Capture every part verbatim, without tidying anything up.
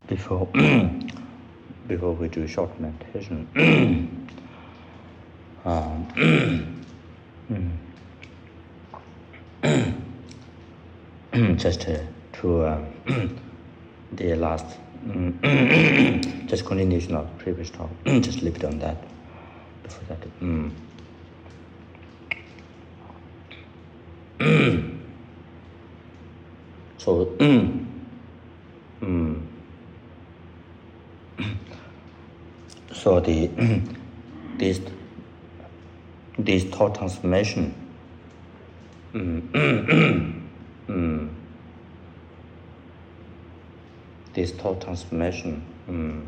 before before we do short meditation, um, just uh, to uh, the last just continuation of previous talk, just leave it on that. Before that, mm. so mm, mm, so the this this thought transformation mm, mm, this thought transformation mm,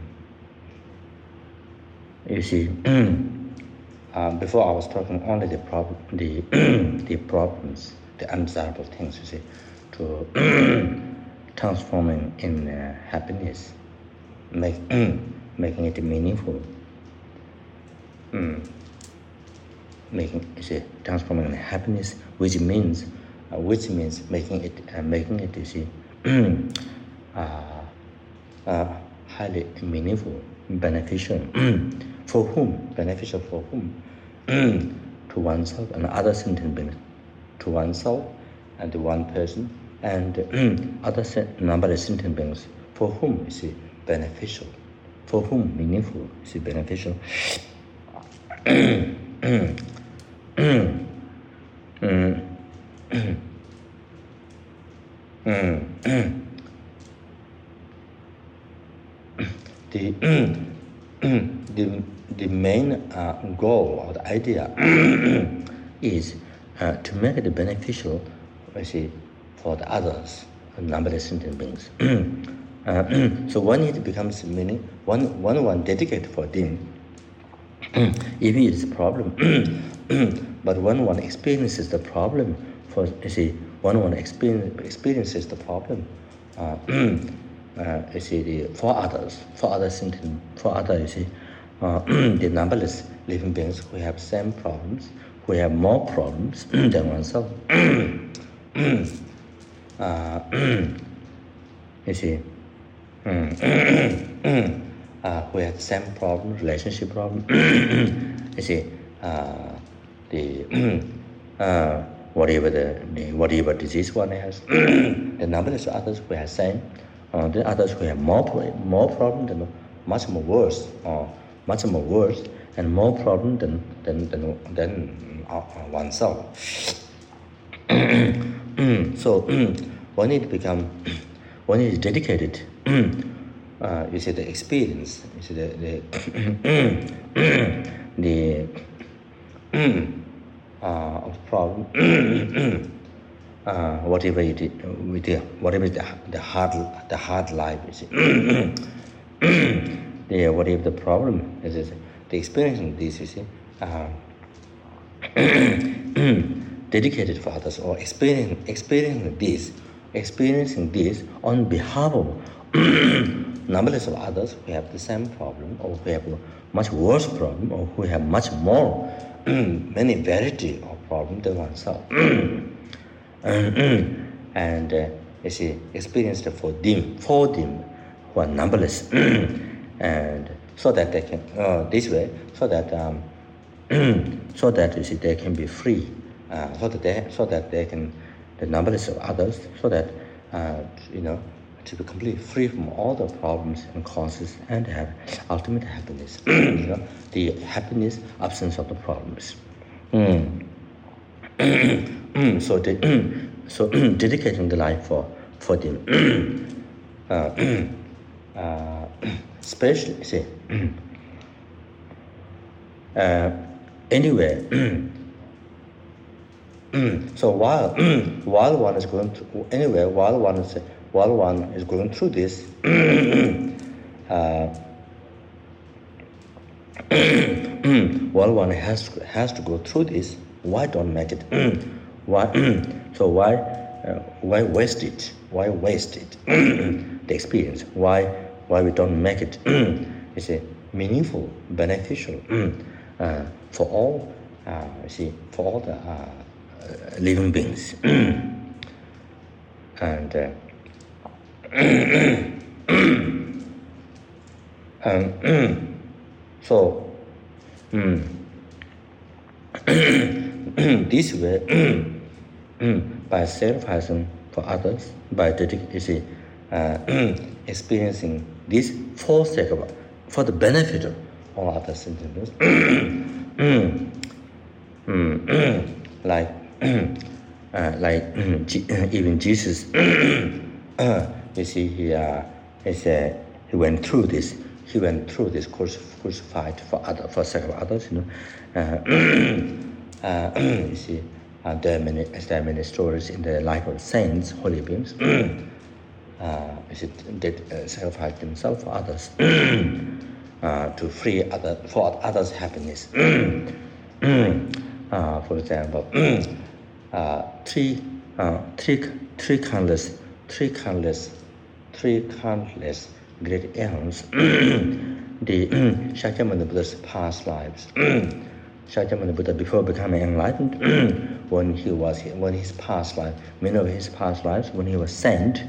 you see uh, before I was talking only the problem the the problems, the undesirable things, you see, to transforming in uh, happiness, make making it meaningful, mm. making you see transforming in happiness, which means uh, which means making it uh, making it you see uh, uh, highly meaningful, beneficial. For whom? Beneficial for whom? To oneself and other sentient beings. To oneself and one person and other number of sentient beings. For whom is it beneficial? For whom meaningful is it beneficial? the the the main uh, goal or the idea is uh, to make it beneficial, I see, for the others, a number of sentient beings. uh, so when it becomes meaning, one one one dedicated for them, if it is a problem, but when one experiences the problem, for you see, when one experience, experiences the problem, uh, uh, you see, the, for others, for other sentient, for other, you see, uh, the numberless living beings who have same problems, who have more problems than oneself. uh, you see, uh, who have same problem, relationship problem. you see, uh, the uh, whatever the, the whatever disease one has, the numberless others who have same, uh, the others who have more more problem than much more worse, or much more worse and more problem than than than, than uh, oneself. So when it become, when it is dedicated, uh, you see the experience, you see the the, the uh, of problem, uh, whatever it is, with the, whatever is the the hard the hard life, you see. the whatever the problem is, is the experience of this, you see, uh, dedicated for others, or experiencing experiencing this, experiencing this on behalf of numberless of others who have the same problem, or who have a much worse problem, or who have much more many variety of problems than oneself. And uh, you see, experienced for them, for them who are numberless, and so that they can uh, this way, so that um, so that you see they can be free, uh, so that they so that they can the numberless of others, so that uh, you know, to be completely free from all the problems and causes, and have ultimate happiness. You know, the happiness, absence of the problems. Mm. so the, so dedicating the life for for them. uh, uh, especially, see, uh, anyway. So while while one is going through, anyway, while one is while one is going through this, uh, while one has has to go through this, why don't make it? why? So why uh, why waste it? Why waste it? The experience. Why why we don't make it? It's a meaningful, beneficial uh, for all. Uh, you see, for all the uh, living beings. And uh, Um, so, mm, this way, by sacrificing for others, by dedicating, uh, experiencing this for sake of, for the benefit of all other sentiments, like, uh, like even Jesus, uh, you see, he, uh, he said he went through this. He went through this crucified for other, for sake of others. You know, uh, uh, you see, uh, there are many, there are many stories in the life of saints, holy beings. uh, you see, they uh, sacrificed themselves for others, uh, to free other, for others' happiness. uh, for example, uh, three, uh, three, three countless, three countless, three countless great eons, the Shakyamuni Buddha's past lives. Shakyamuni Buddha, before becoming enlightened, when he was when his past life, many of his past lives, when he was sent,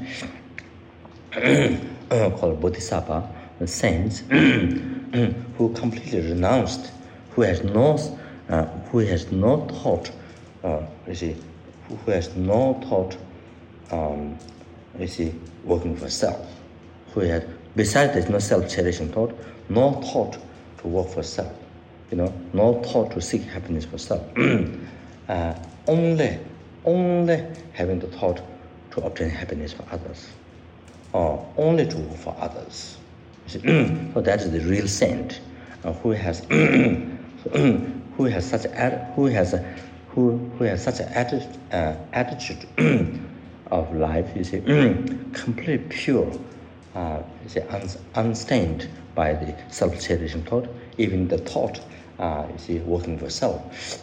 called Bodhisattva, the saints, who completely renounced, who has no, uh, who has no thought, uh, you see, who has no thought, um, you see, working for self, who had, besides there's no self-cherishing thought, no thought to work for self, you know, no thought to seek happiness for self. uh, only, only having the thought to obtain happiness for others, or only to work for others. So that is the real saint, uh, who has, who has such a, who has, a, who who has such an atti- uh, attitude of life. You see, completely pure. Uh, you un- unstained by the self-cherishing thought, even the thought, uh, you see, working for self.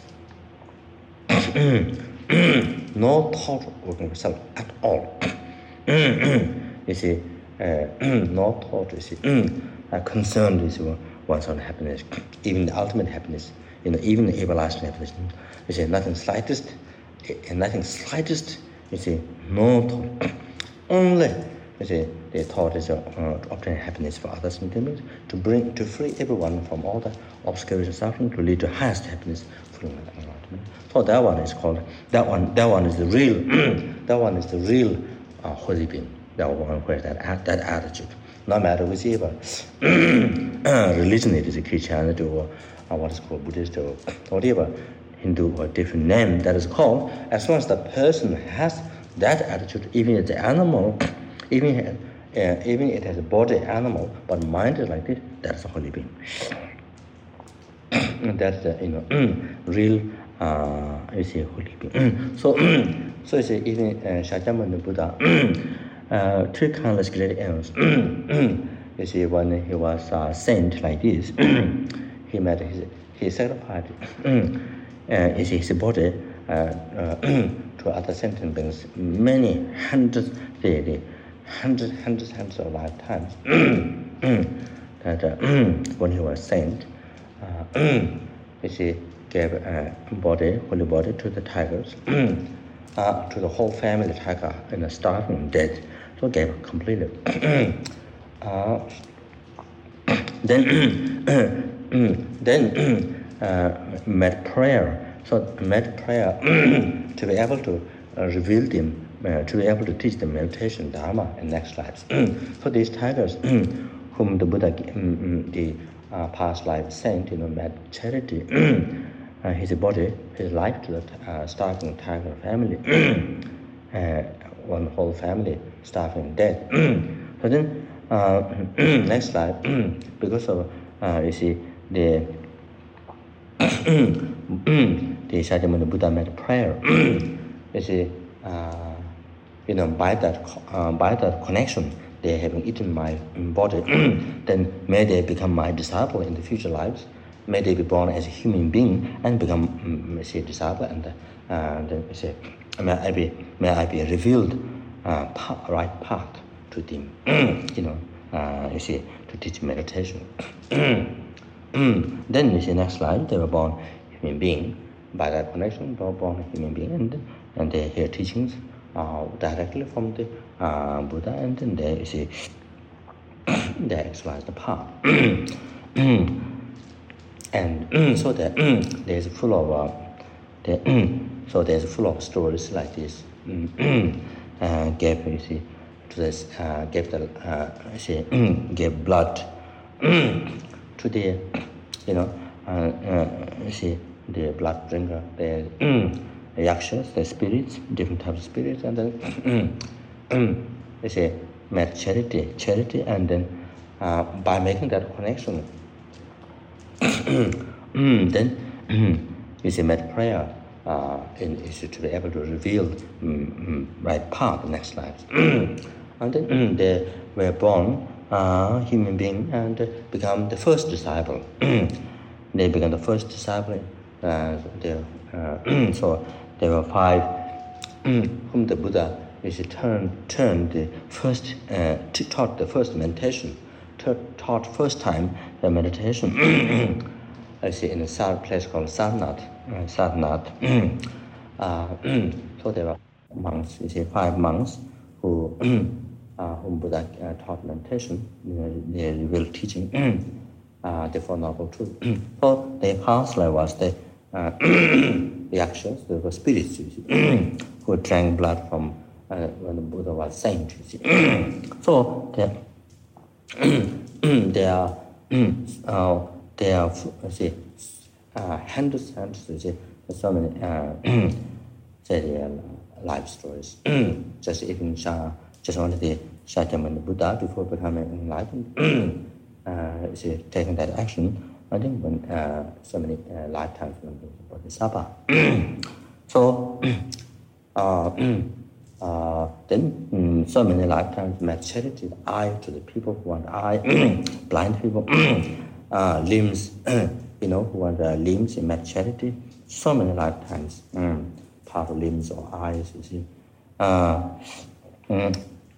No thought working for self at all. You see, uh, no thought, you see, uh, concerned with one's own happiness, even the ultimate happiness, you know, even the everlasting happiness. You see, nothing slightest, and nothing slightest, you see, no thought. Only, you see, the thought is uh, to obtain happiness for others, to bring, to free everyone from all the obscurity and suffering, to lead to highest happiness, freedom and enlightenment. So that one is called, that one, that one is the real, that one is the real uh, holy being. That one who has that, that attitude. No matter whichever religion it is, Christianity or uh, what is called Buddhist or whatever, Hindu or different name that is called, as long as the person has that attitude, even if the animal, even uh, even it has a body animal, but mind is like this, that's a holy being. That's the, you know, real, uh, you see, holy being. so, so you see, even uh, Shakyamuni Buddha, uh, three countless great eons. You see, when he was uh, saint like this, he made his, he sacrificed uh, you see, his body uh, uh, to other sentient beings many hundreds, daily, hundreds, hundreds, hundreds of lifetimes. That uh, when he was saint, uh, you see, gave a uh, body, holy body to the tigers, uh, to the whole family tiger in a starving dead. So gave completely. uh, then, then uh, made prayer. So made prayer to be able to uh, reveal them, uh, to be able to teach them meditation, dharma, and next lives. So these tigers, whom the Buddha, um, the uh, past life saint, you know, made charity, uh, his body, his life to the uh, starving tiger family, uh, one whole family starving dead. So then, uh, next slide, because of, uh, you see, the the Shakyamuni Buddha made a prayer. You see, uh, you know, by that uh, by that connection, they having eaten my body, then may they become my disciple in the future lives. May they be born as a human being and become, um, say, disciple, and uh, then say, may I be may I be revealed uh, path, right path to them. You know, uh, you see, to teach meditation. Then you see, next slide, they were born human being. By that connection, they were born human being, and and they hear teachings uh, directly from the uh, Buddha, and then they, you see, the actualized part. And so that there's full of uh, the, so there's full of stories like this. uh, gave you see to this uh, gave the uh, see gave blood to the you know uh, uh, see the blood drinker, the yakshas, the spirits, different types of spirits, and then they say made charity, charity, and then uh, by making that connection, then you see made prayer. Uh, in, is to be able to reveal um, right path, the next life. And then mm, they were born uh, human being and become the first disciple. They become the first disciple. Uh, they, uh, so there were five whom the Buddha is turned turned the first uh, taught the first meditation, taught first time the meditation. I see in a place called Sarnath. Uh, Sarnath. uh, so there were monks, you see, five monks who uh, whom Buddha uh, taught meditation, the real teaching, uh, the Four Noble Truths. So their counselor was the uh, the actions, the spirits, you see, who drank blood from uh, when the Buddha was saint, you see. So they they are uh, they are see. Uh, hundreds, hundreds, you see, so many uh, say, uh, life stories. Just even Shah, just one of the Shakyamuni Buddha before becoming enlightened, uh, you see, taking that action, I think when uh, so many uh, lifetimes when the Bodhisattva. So uh, uh, then um, so many lifetimes made charity, eye to the people who want eye, blind people, uh, limbs. You know, who want uh, limbs in mad charity, so many lifetimes, mm, part of limbs or eyes, you see. Uh, mm.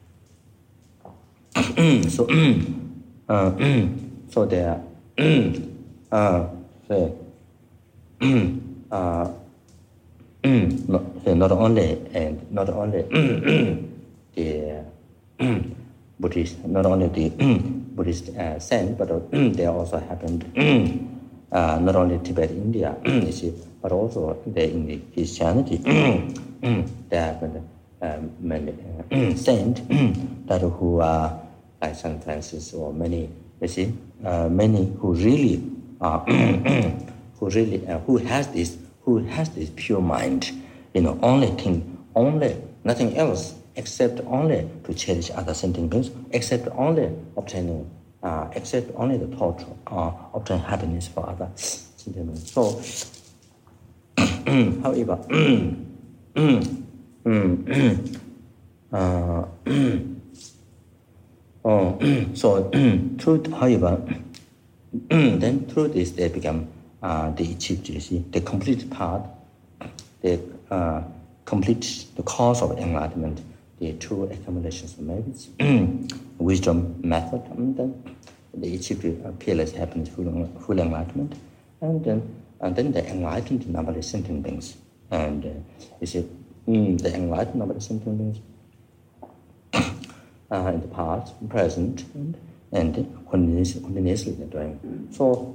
so, uh, so they are, uh, so, uh, not, not only, and not only the Buddhist, not only the Buddhist uh, saint, but uh, they also happened. Uh, not only Tibet, India, you see, but also the, in the Christianity, there have been uh, many uh, saints that who are like Saint Francis or many, you see, uh, many who really are, who really, uh, who has this, who has this pure mind, you know, only think, only nothing else except only to cherish other sentient beings, except only obtaining. Uh, except only the thought uh, obtain happiness for other sentiments. So, however, uh, oh, so through, however, then through this they become uh, they achieve, you see, the complete path, the uh, complete the cause of enlightenment. The true accumulations of merits, wisdom method, and then they achieve uh, peerless happiness, full, full enlightenment, and then and then the enlightened numberless sentient beings, and uh, you see mm, the enlightened numberless sentient beings uh, in the past, present, and and continuously, continuously they're doing so.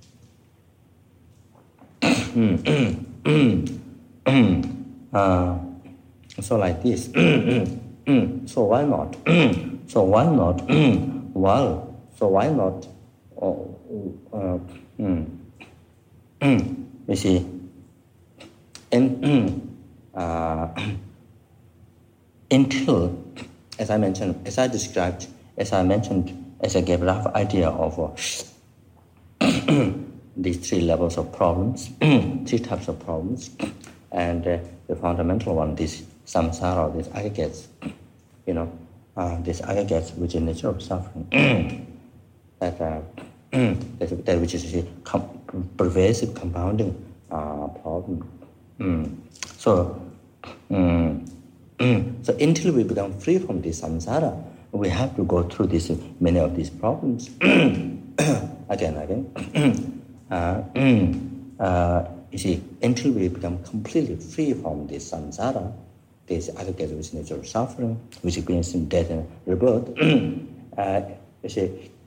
uh, So like this. So why not? So why not? Well, so why not? Oh, uh, mm, mm, you see, and uh, until, as I mentioned, as I described, as I mentioned, as I gave a rough idea of uh, these three levels of problems, three types of problems, and uh, the fundamental one, this samsara, these aggregates, you know, uh, these aggregates which is nature of suffering, that, uh, that, that which is a com- pervasive compounding uh, problem. Mm. So, mm, mm. so until we become free from this samsara, we have to go through this many of these problems again, again. uh, uh, You see, until we become completely free from this samsara, this aggregate with nature of suffering, which brings in death and rebirth, uh, you see,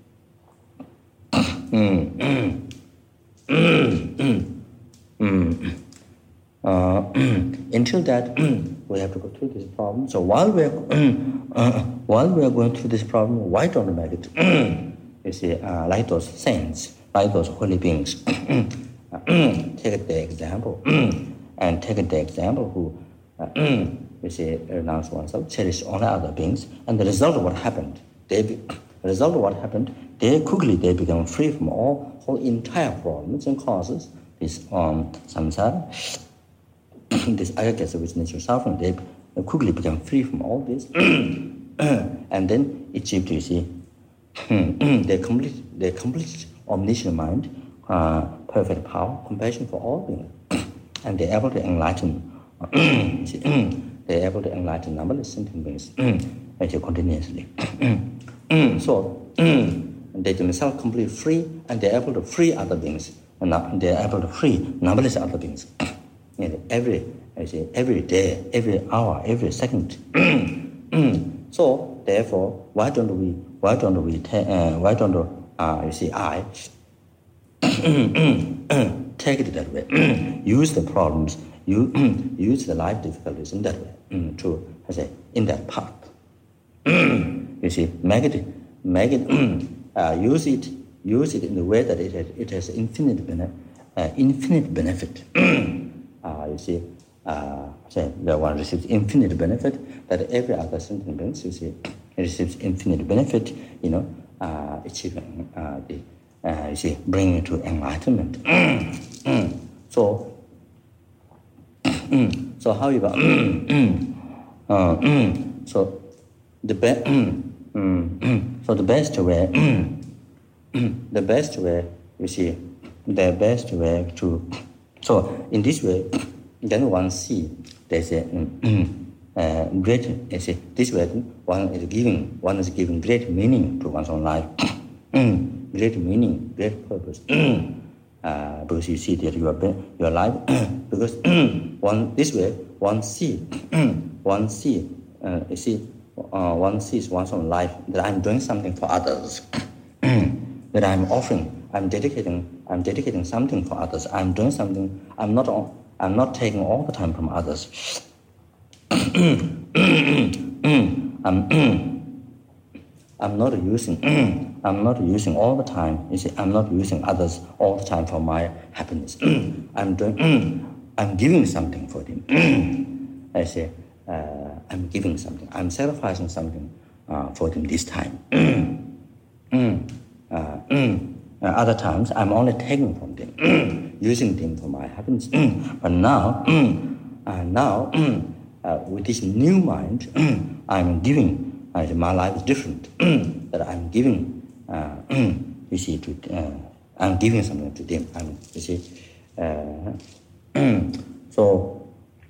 mm, mm, mm, mm, mm. Uh, until that, we have to go through this problem. So while we are uh, while we are going through this problem, why don't we make it? You see, uh, like those saints, like those holy beings. Take the example, and take the example who, uh, you see, renounce oneself, cherish only other beings, and the result of what happened, they be, the result of what happened, they quickly they become free from all whole entire problems and causes. This um, samsara. This aggregates with nature suffering, they quickly become free from all this, and then achieve, you see, they complete, they complete omniscient mind, uh, perfect power, compassion for all beings, and they're able to enlighten. They're able to enlighten numberless sentient beings continuously. So they themselves completely free, and they're able to free other beings, and they're able to free numberless other beings. Every, I say, every day, every hour, every second. So therefore, why don't we? Why don't we? Ta- uh, why don't uh, you see? I take it that way. Use the problems. You use the life difficulties in that way to, I say, in that path. You see, make it, make it. Uh, use it. Use it in the way that it has, it has infinite benefit. Uh, infinite benefit. Uh, you see, uh, say the one receives infinite benefit, that every other sentient being, you see, receives infinite benefit, you know, uh, achieving uh, the, uh, you see, bringing to enlightenment. So, so however, uh, so the best, so the best way, the best way, you see, the best way to. So in this way, then one see there's a uh, great. You see, this way one is giving one is giving great meaning to one's own life, great meaning, great purpose. Uh, because you see that your your life, because one this way one see one see uh, you see uh, one sees one's own life, that I'm doing something for others, that I'm offering. I'm dedicating. I'm dedicating something for others. I'm doing something. I'm not. I'm not taking all the time from others. I'm. I'm not using. I'm not using all the time. You see, I'm not using others all the time for my happiness. I'm doing. I'm giving something for them. I say. Uh, I'm giving something. I'm sacrificing something uh, for them this time. uh, Uh, other times, I'm only taking from them, using them for my happiness. But now, uh, now uh, with this new mind, I'm giving. Uh, my life is different. That I'm giving. Uh, you see, to uh, I'm giving something to them. I'm, you see, uh, so.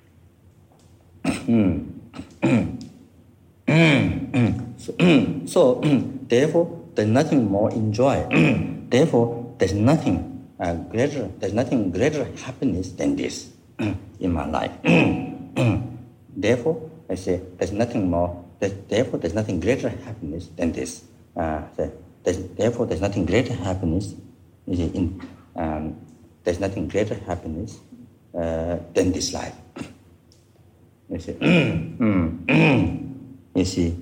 so, so therefore, there's nothing more enjoy. Therefore, there's nothing uh, greater. There's nothing greater happiness than this in my life. Therefore, I say there's nothing more. There's, therefore, there's nothing greater happiness than this. Uh, there's, therefore, there's nothing greater happiness. In um, there's nothing greater happiness uh, than this life. You see, you see,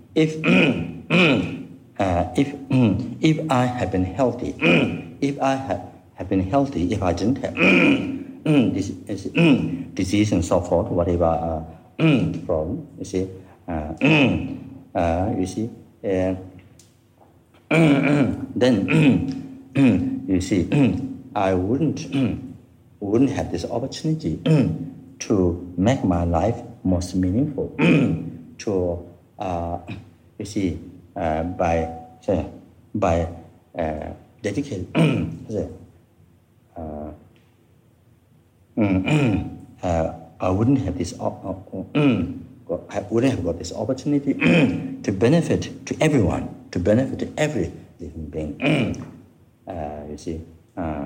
if. Uh, if mm, if I have been healthy, if I have, have been healthy, if I didn't have mm, this, mm, disease and so forth, whatever uh, mm, problem, you see, uh, uh, you see, uh, then you see, I wouldn't wouldn't have this opportunity to make my life most meaningful. To uh, you see. Uh, by say, by uh, dedicating, uh, uh, I wouldn't have this. Uh, uh, I wouldn't have got this opportunity to benefit to everyone, to benefit to every living being. Uh, you see, uh,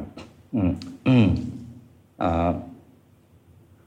uh,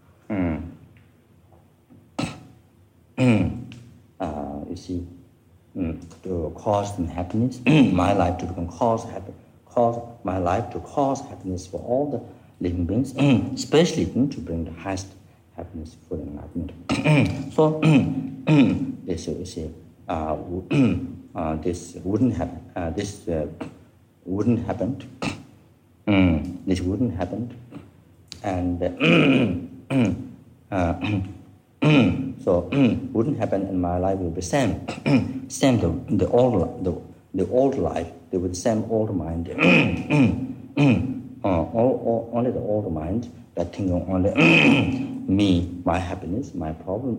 uh, you see. mm, to cause them happiness, my life to become cause happy, cause my life to cause happiness for all the living beings, especially mm, to bring the highest happiness for enlightenment. So this you see, uh, uh, this wouldn't happen. Uh, this uh, wouldn't happen. Mm, this wouldn't happen, and uh, uh, so wouldn't happen, and my life will be same, same the the old the the old life. They would same old mind, uh, all, all, only the old mind that think on only me, my happiness, my problem.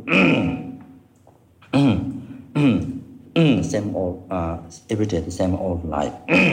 Same old, uh, every day the same old life.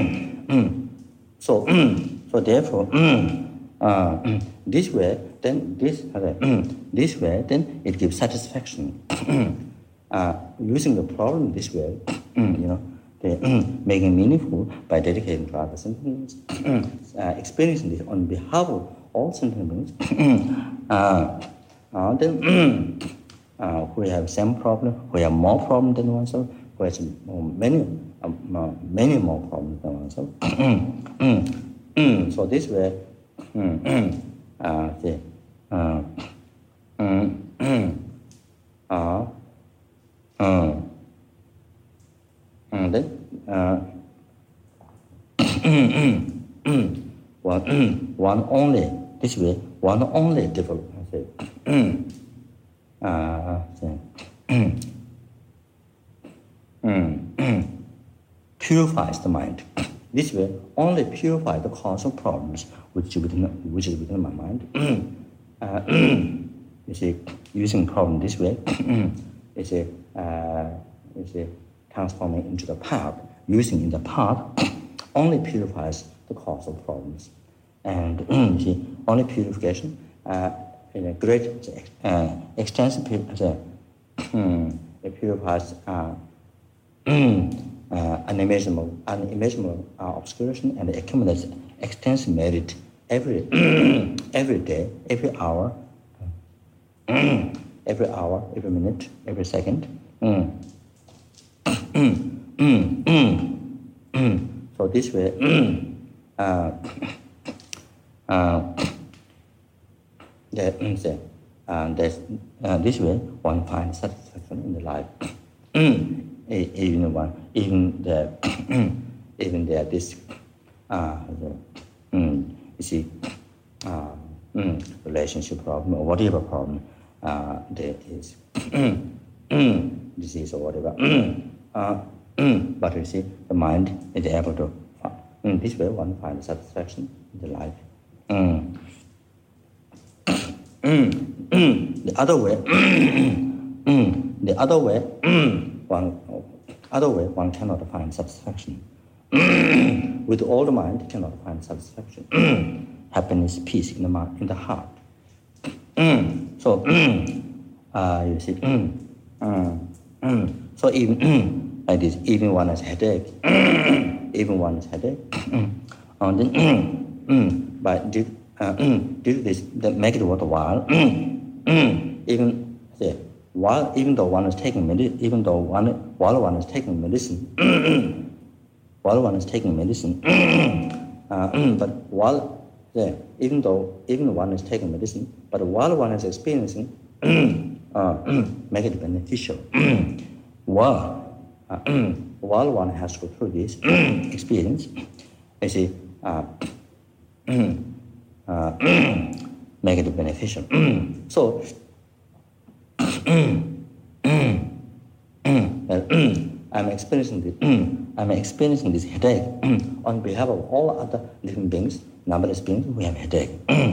So, so therefore, uh, this way, then this, uh, this way, then it gives satisfaction. uh, using the problem this way, you know, they, making meaningful by dedicating to other sentiments, uh, experiencing this on behalf of all sentiments. uh, uh, then, uh, who have same problem, who have more problem than oneself, who has many. Um, uh, many more problems than oneself. So this way, uh, the, uh, uh, uh, and then, uh, one, one only, this way, one only develop, uh, purifies the mind. This way, only purify the cause of problems which is within, which is within my mind. uh, you see, using problem this way, you see, uh, you see, transforming into the path, using in the path, only purifies the cause of problems. And you see, only purification, uh, in a great, uh, extensive, uh, it purifies. Uh, Uh, unimaginable, unimaginable uh, obscuration, and accumulates extensive merit every every day, every hour, every hour, every minute, every second. Mm. Mm. Mm. Mm. So this way, uh, uh, that, uh, that's, uh, this way one finds satisfaction in the life. Even one, even the, even the this, uh, the, mm, you see, uh, mm, relationship problem or whatever problem uh, there is, disease or whatever. Uh, but you see, the mind is able to find, mm, this way one finds satisfaction in the life. Mm. The other way, the other way. One, other way, one cannot find satisfaction. With all the mind, cannot find satisfaction. Happiness, peace in the mind, in the heart. So, uh, you see, so even like this, even one has headache, even one has headache, and then, but due, uh, due to this, that make it worthwhile. Even say. While even though one is taking medicine, even though one while one is taking medicine, while one is taking medicine, uh, but while yeah, even though even one is taking medicine, but while one is experiencing, uh, make it beneficial. while uh, while one has to go through this experience, you see, uh, uh, make it beneficial. So. I'm experiencing this. I'm experiencing this headache on behalf of all other living beings, numberless beings who have headache.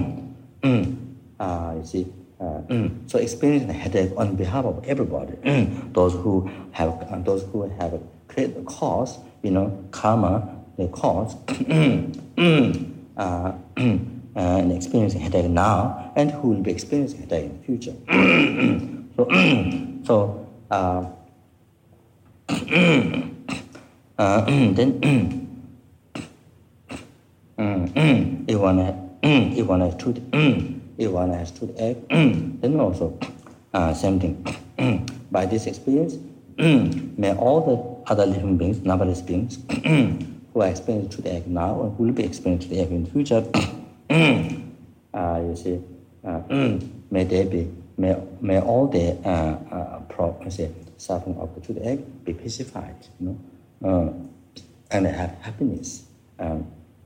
uh, you see, uh, so experiencing a headache on behalf of everybody. Those who have, uh, those who have created the cause, you know, karma, the cause, uh, and experiencing headache now, and who will be experiencing headache in the future. So, so uh, uh, then if one has, if one has tooth, if one has toothache, then also uh, same thing. By this experience, may all the all other living beings, numberless beings, who are experiencing truth egg now or who will be experiencing truth egg in the future, uh, you see, uh, may they be, may, may all the uh, uh, pro, you see, suffering of the truth egg be pacified, you know, uh, and have happiness. Um,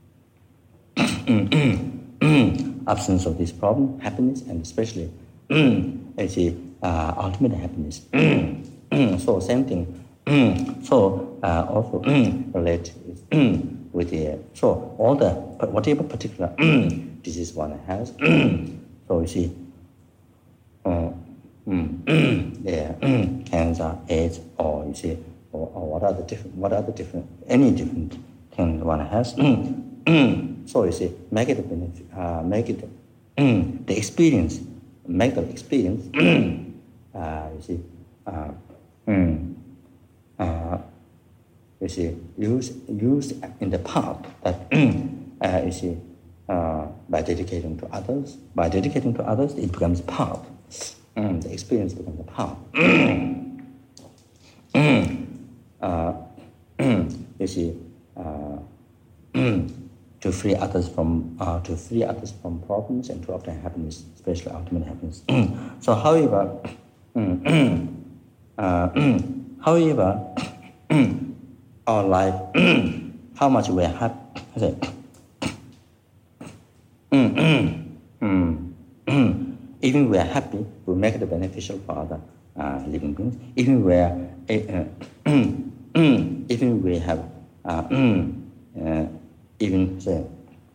absence of this problem, happiness, and especially, you see, uh, ultimate happiness. So same thing. So uh, also relate with the so all the whatever particular disease one has. So you see, uh, yeah, cancer, AIDS, or you see, or, or what are the different, what are the different, any different thing one has. So you see, make it benefit, uh, make it the experience, make the experience. uh, you see. Uh, Mm. Uh, you see, use use in the path that uh, you see uh, by dedicating to others. By dedicating to others, it becomes path. Mm, the experience becomes a path. uh, you see, uh, to free others from uh, to free others from problems and to obtain happiness, especially ultimate happiness. So, however. Uh, however, our life, how much we are happy, even we are happy, we make it beneficial for other uh, living beings. Even we are, uh, even we have, uh, uh, even say,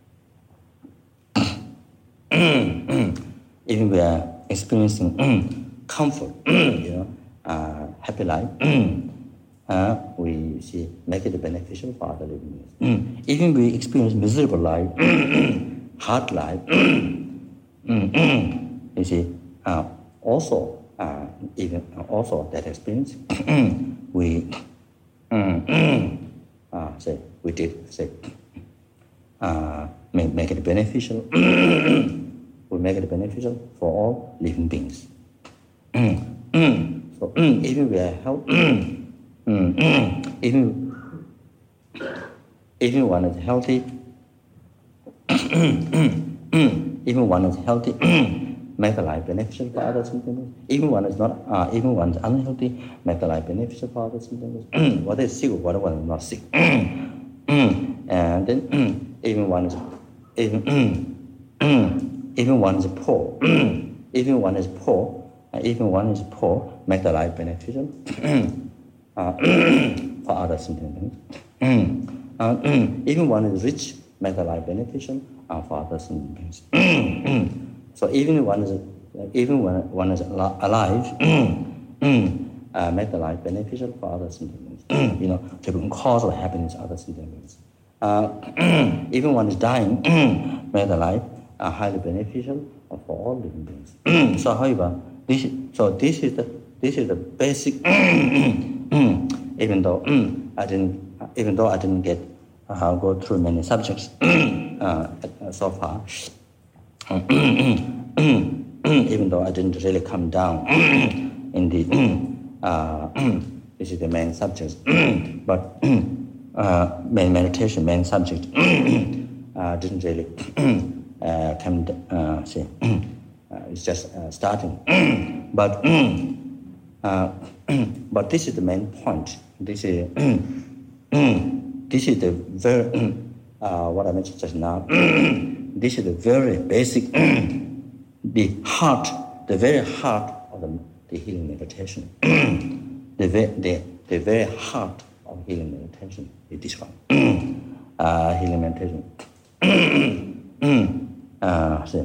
even we are experiencing comfort, you know. Uh, happy life, uh, we see make it beneficial for other living beings. Even we experience miserable life, hard life, you see, uh, also uh, even also that experience, we uh, say we did say uh, make make it beneficial. We make it beneficial for all living beings. So even we are healthy, even even one is healthy, even one is healthy, make the life beneficial for others. Even one is not, uh, even one is unhealthy, make the life beneficial for others. What is sick, what one is not sick, and then even one is even even one is poor, even one is poor. Uh, even one is poor, make the life beneficial uh, for other sentient beings. uh, even one is rich, make the life beneficial uh, for other sentient beings. So even one is, uh, even when one is al- alive, uh, make the life beneficial for other sentient beings. You know, to become cause of happiness for other sentient beings. Uh, even one is dying, make the life uh, highly beneficial for all living beings. So, however, This, so this is the this is the basic. even though I didn't, even though I didn't get uh, go through many subjects uh, so far. Even though I didn't really come down in the uh, this is the main subject, but uh, main meditation, main subject uh, didn't really uh, come. Uh, see. Uh, it's just uh, starting, but uh, but this is the main point. This is this is the very uh, what I mentioned just now. This is the very basic, the heart, the very heart of the, the healing meditation. the, the the very heart of healing meditation is this one. uh, healing meditation. uh, see.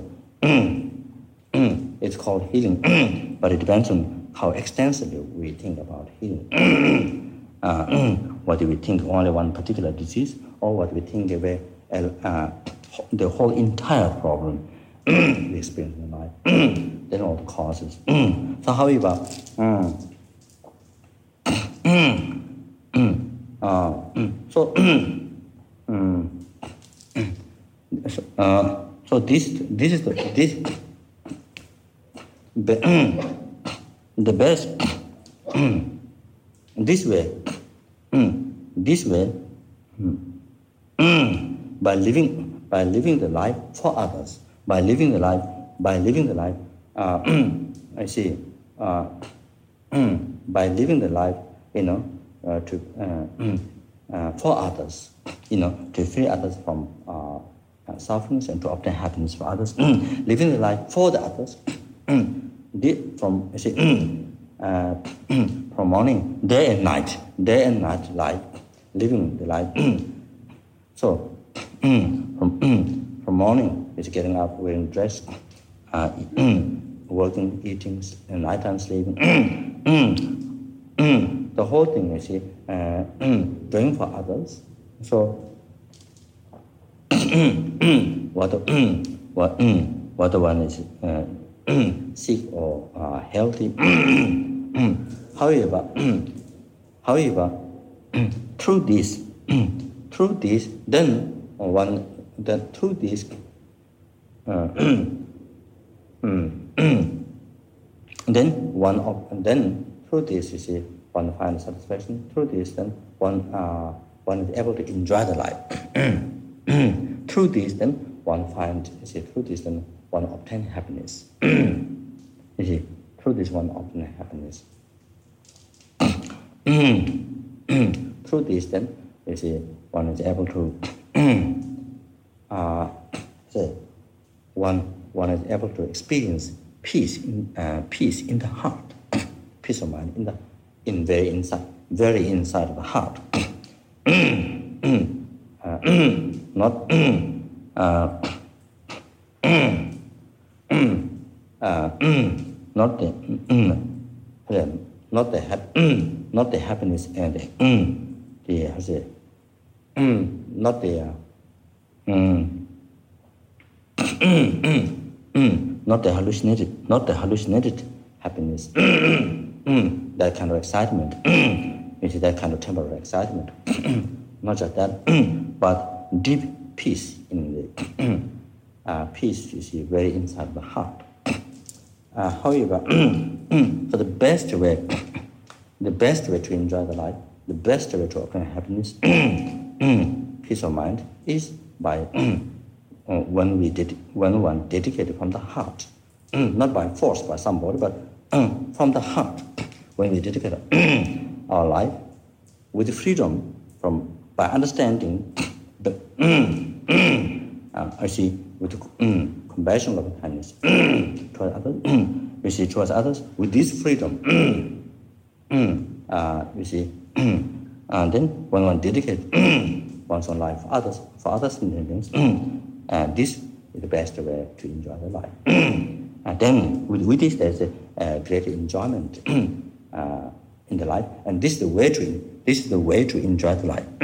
It's called healing, but it depends on how extensively we think about healing. uh, whether we think only one particular disease, or what we think the, way, uh, the whole entire problem we experience in life, then all the causes. So, however, um, uh, so um, uh, so this this is the this. The best, this way, this way, by living by living the life for others, by living the life, by living the life, uh, I see, uh, by living the life, you know, uh, to uh, uh, for others, you know, to free others from uh, uh, sufferings and to obtain happiness for others, living the life for the others, from I see, uh, from morning, day and night, day and night life, living the life. So from from morning is getting up, wearing dress, uh, working, eating, and nighttime sleeping. The whole thing, you see, uh, doing for others. So what what what the one is uh, sick or uh, healthy. However, however, through this, through this, then one, then through this, uh, then one of, then through this, you see, one finds satisfaction. Through this, then one uh, one is able to enjoy the life. Through this, then one finds, you see, through this, then one obtains happiness. You see, through this one obtains happiness. Through this, then you see, one is able to uh, say, one one is able to experience peace in uh, peace in the heart, peace of mind in the in very inside, very inside of the heart. uh, not uh, uh, not the not the hap- not the happiness and the the how say not the uh, mm, not the hallucinated not the hallucinated happiness. That kind of excitement, it is that kind of temporary excitement. Not just that, but deep peace in the uh, peace you see very inside the heart. Uh, however, for the best way, the best way to enjoy the life, the best way to obtain happiness, peace of mind, is by when we did when one dedicated from the heart, not by force by somebody, but from the heart. When we dedicate our life with freedom from by understanding the uh, I see with um, compassion, love, and kindness towards others. We see towards others with this freedom. uh, we see, and then when one dedicates one's own life for others, for others' intentions, uh, this is the best way to enjoy the life. And then with, with this, there's a uh, great enjoyment uh, in the life, and this is the way to this is the way to enjoy the life.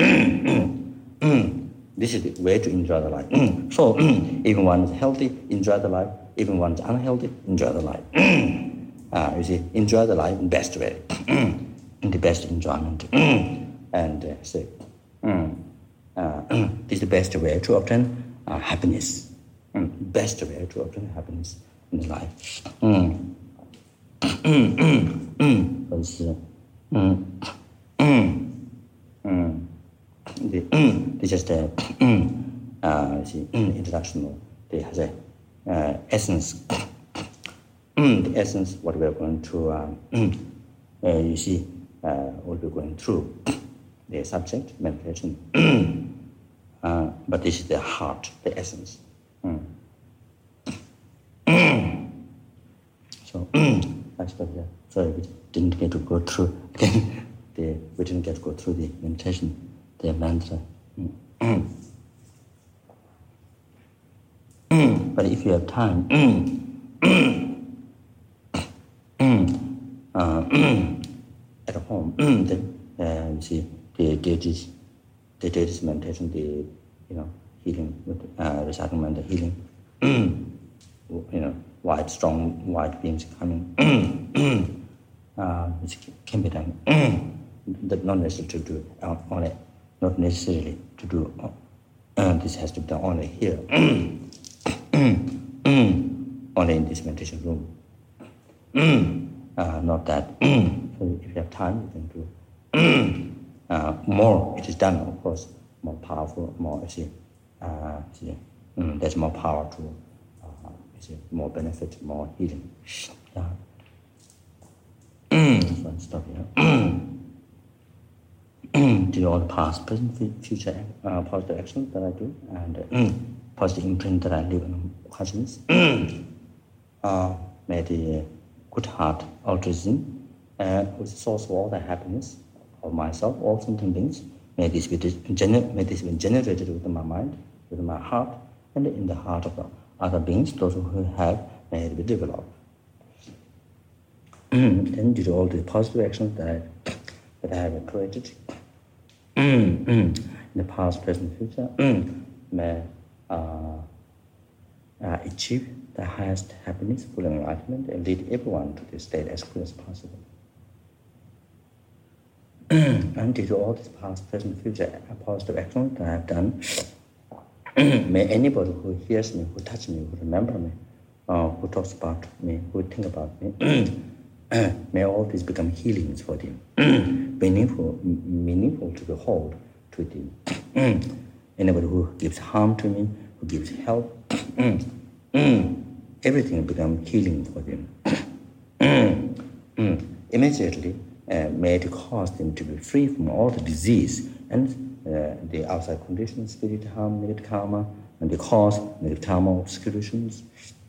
This is the way to enjoy the life. So even one is healthy, enjoy the life. Even one is unhealthy, enjoy the life. Uh, you see, enjoy the life in best way, in the best enjoyment, and uh, say, uh, this is the best way to obtain uh, happiness. Best way to obtain happiness in the life. Mm. Mm, mm, mm. This is, mm, mm, mm. The, mm, this is the mm, uh, see, mm, introduction. They has a uh, essence. Mm, the essence, what we are going to, um, mm, uh, you see, uh, what we're going through. The subject, meditation. uh, but this is the heart, the essence. Mm. So, I suppose, yeah. Sorry, we didn't get to go through again. the, we didn't get to go through the meditation, the mantra. Mm. But if you have time, uh, at home, then uh, you see the deities, the deities meditation, the you know healing with uh, reciting mantra healing. You know, white, strong white beams coming, uh, which can be done. That not necessary to do uh, only, not necessarily to do. Uh, this has to be done only here, only in this meditation room. Uh, not that. So if you have time, you can do. uh, more it is done, of course, more powerful, more, you see, uh, see mm, there's more power to, uh, you see, more benefit, more healing. Yeah. So I'll stop here. Do all the past, present, future uh, positive actions that I do, and uh, positive imprint that I leave on consciousness. uh, may the good heart altruism, uh, which is the source of all the happiness of myself, all sentient beings, may this be gener- may this be generated within my mind, within my heart, and in the heart of the other beings, those who have, may it be developed. Then, due to all the positive actions that I, that I have created in the past, present, future, may uh, uh, achieve the highest happiness, full enlightenment, and lead everyone to this state as quick as possible. And due to all this past, present, future positive actions that I have done, may anybody who hears me, who touches me, who remembers me, uh, who talks about me, who think about me, may all this become healings for them, meaningful, meaningful to behold to them. Anybody who gives harm to me, who gives help, everything becomes healing for them. Immediately, uh, may it cause them to be free from all the disease and uh, the outside conditions, spirit harm, negative karma, and the cause, negative karma obscurations.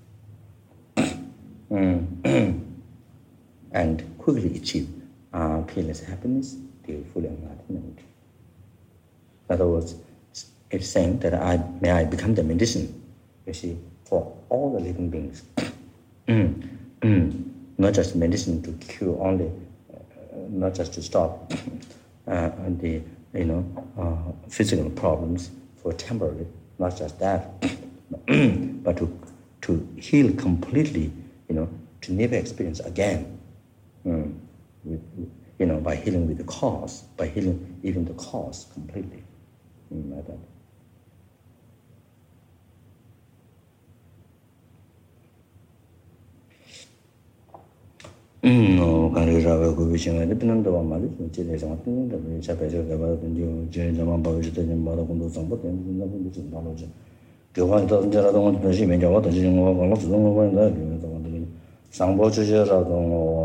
And quickly achieve uh, peerless happiness, the full enlightenment. In other words, it's saying that I may I become the medicine, you see, for all the living beings. Not just medicine to cure only, uh, not just to stop uh, the you know uh, physical problems for temporary, not just that, but to to heal completely, you know, to never experience again. Mm, with, you know, by healing with the cause, by healing even the cause completely, mm, like that. No, can you have a good vision? I depend on my life. There's something that we have to about you, Jane, the one about the mother who knows something, and nothing is knowledge. The one doesn't get on the regime, and what the Jim was not the one that you know. Some watches are